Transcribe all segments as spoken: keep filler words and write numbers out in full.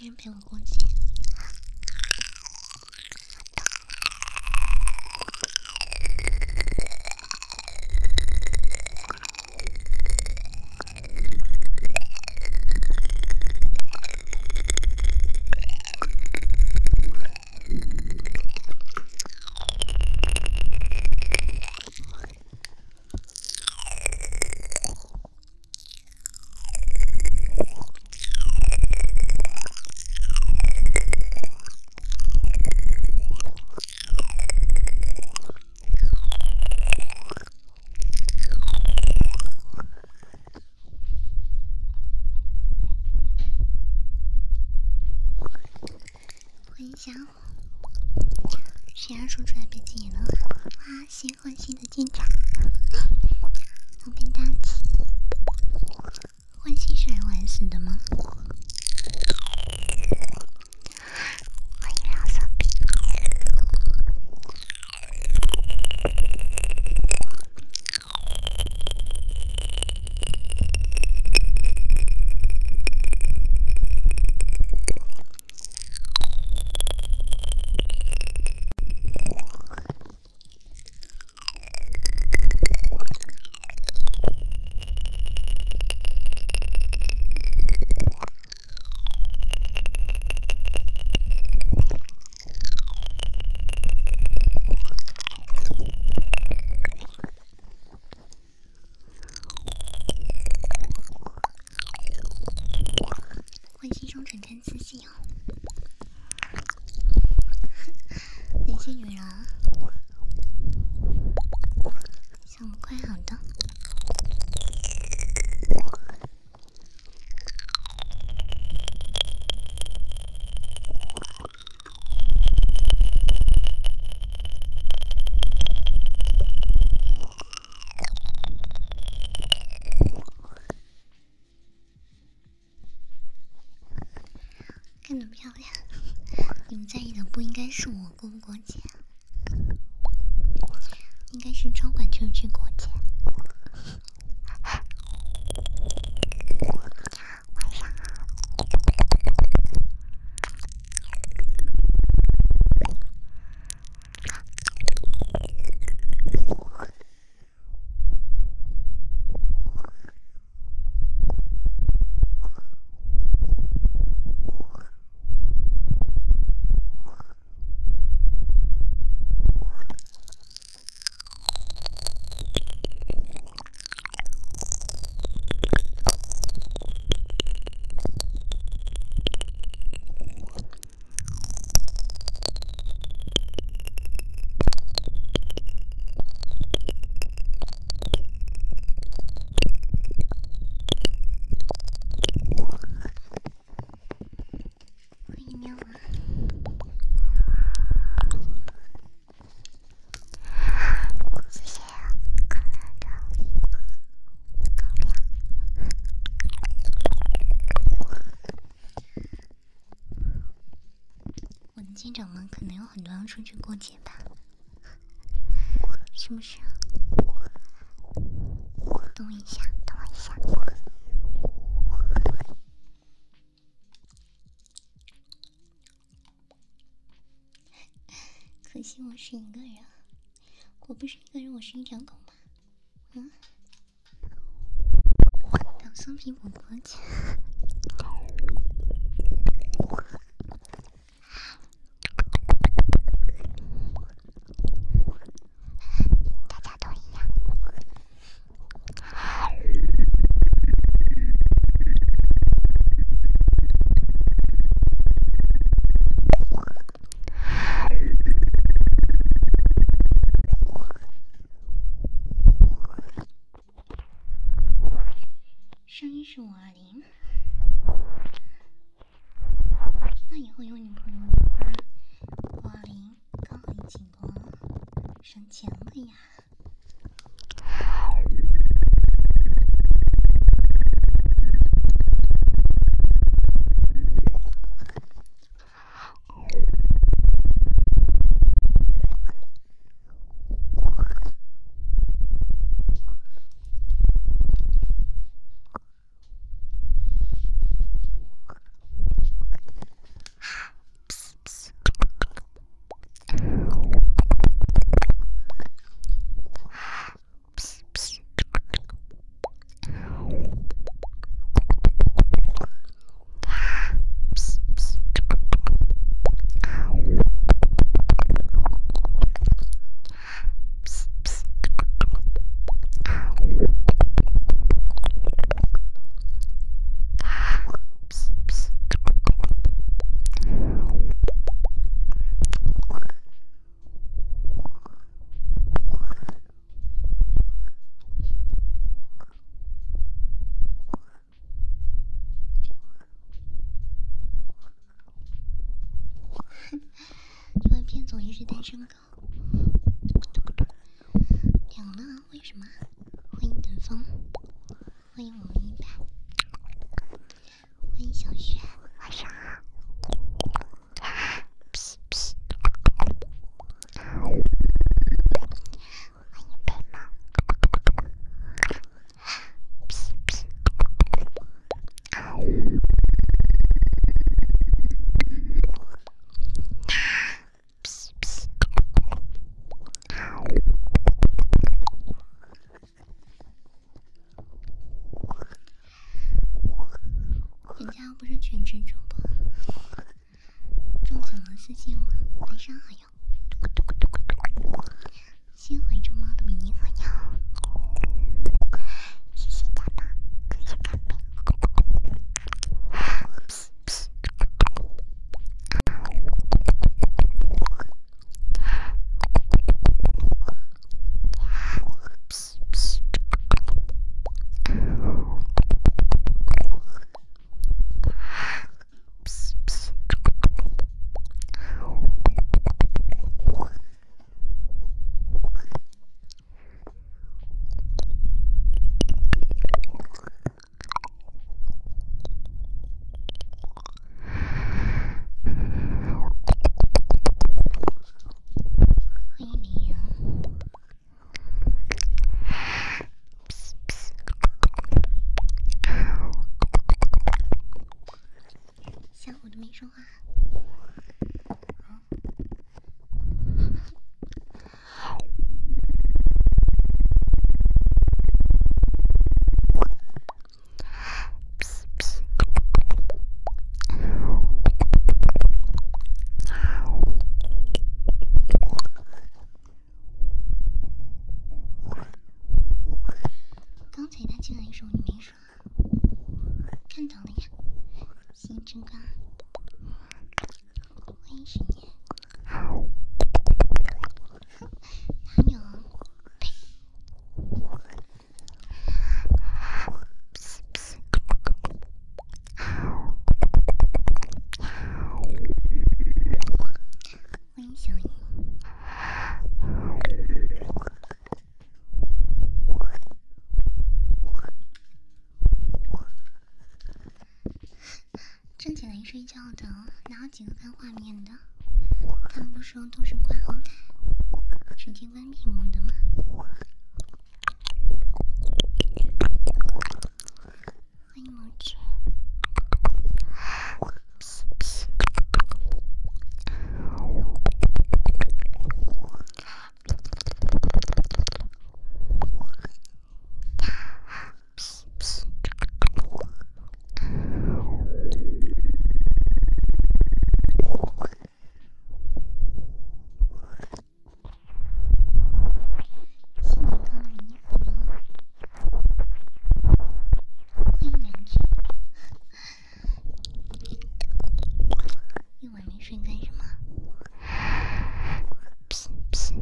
没人陪我过节。欢迎谁要说出来别急了，哇！喜欢新的进展，我被大气，欢喜是 L S 的吗？欢迎老色逼。欢喜中整天自信哦，哪些女人啊？想不快好的。看得漂亮，你们在意的不应该是我过不过节，应该是超管去不去过节。晚上好。家长们可能有很多要出去过节吧，是不是？等我一下，等我一下。可惜我是一个人，我不是一个人，我是一条狗吗？嗯，当松皮补过节。声音是五二零，那以后有女朋友的话，五二零刚好一起过，省钱了呀。 是单身狗。凉了，为什么？欢迎等风，欢迎我们一百，欢迎小雪，晚上好。屁屁，欢迎背包，屁屁。人家又不是全职主播，中奖了私信我，晚上好哟。先回周猫的迷你好哟，谢谢大宝，谢谢干杯。欢迎李阳，下午都没说话。刚才他进来的时候你没说，看到了呀。新真刚，欢迎十年。哪有？呸！欢迎小雨。站起来睡觉的，哪有几个看画面的？他们不说都是挂后台，直接关屏幕的吗？欢迎毛纸。新年刚的迷糊哟，欢迎梁志。一晚没睡干什么？屁屁。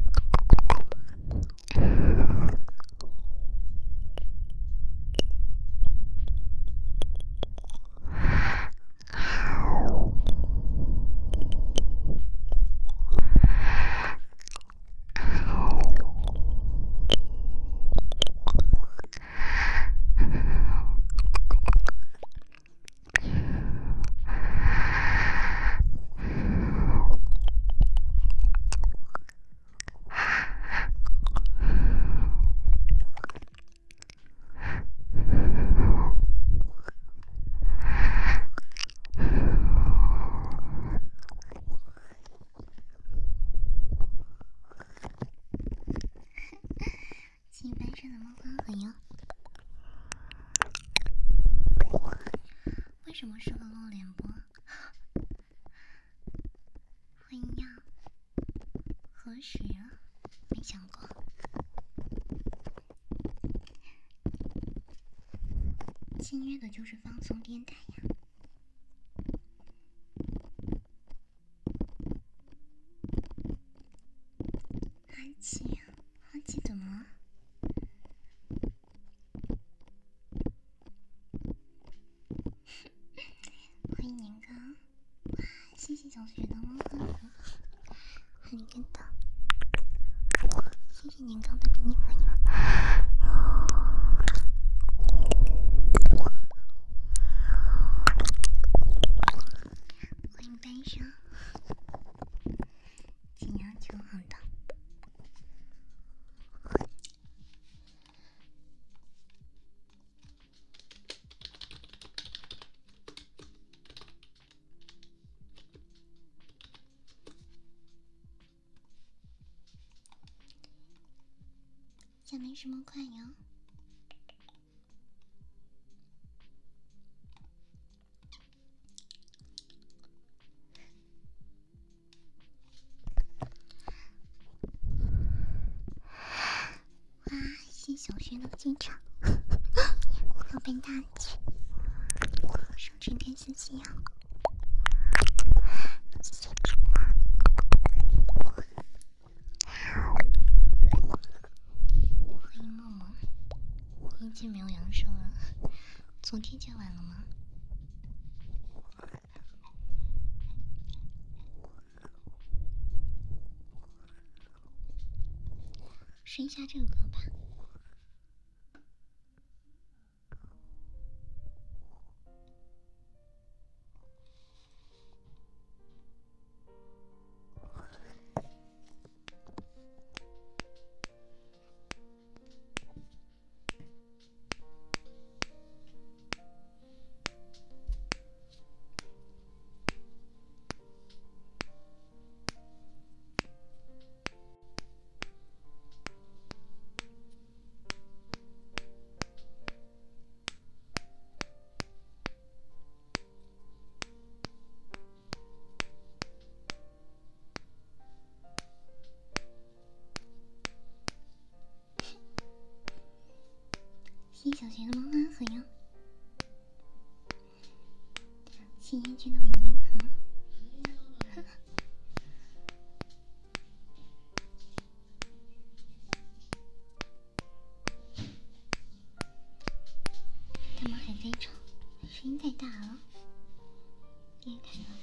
新班上的猫花很哟。为什么适合露脸播？欢迎呀，何时啊？没想过。签约的就是放松电台呀。哈气，哈气怎么了？欢迎年糕，哇，谢谢小雪的猫花盒，还看你跟的，谢谢年糕的迷你回应。欢迎悲伤，请要求好的。下面什么快哟？哇，谢小轩的进场，要被大气，手指天丝细啊！谢谢。欢迎默默，一见没有阳寿了，昨天就完了吗？试一下这个歌吧。谢谢小学的萌安和呀，谢燕君的美银河。他们还在吵，声音太大了，别开了。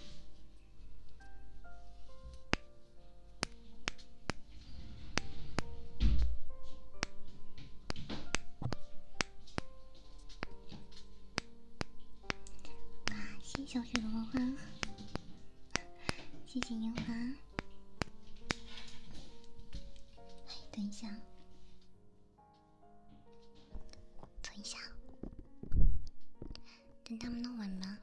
谢谢小雪的花花，谢谢樱花。哎，等一下，等一下，等他们弄完吧。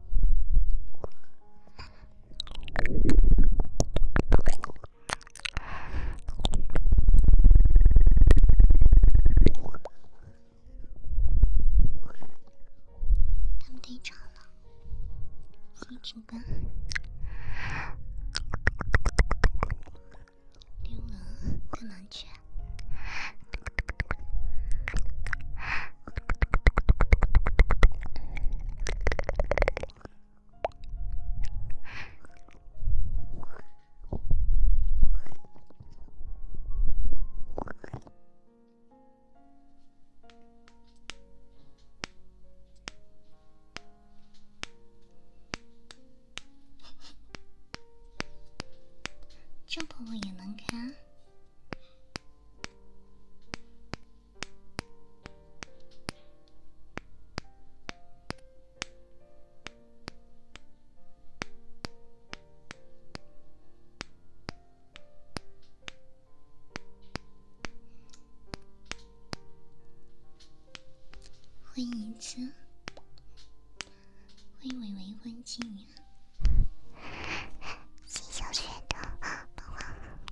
他们太吵了，谢谢直观。溜了，干嘛去？这婆婆也能看？欢迎一次，欢迎伟伟，欢迎青云。谢小雪的宝宝。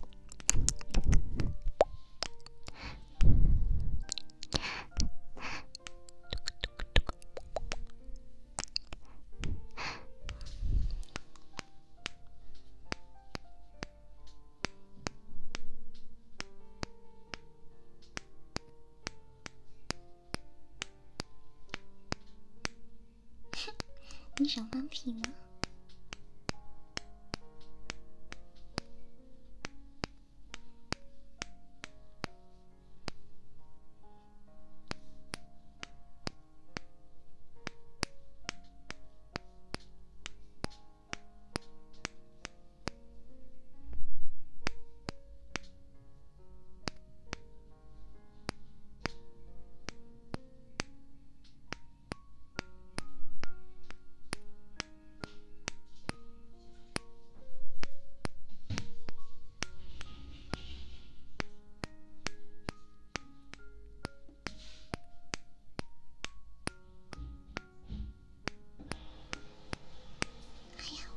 你想放屁吗？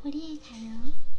狐狸卡了。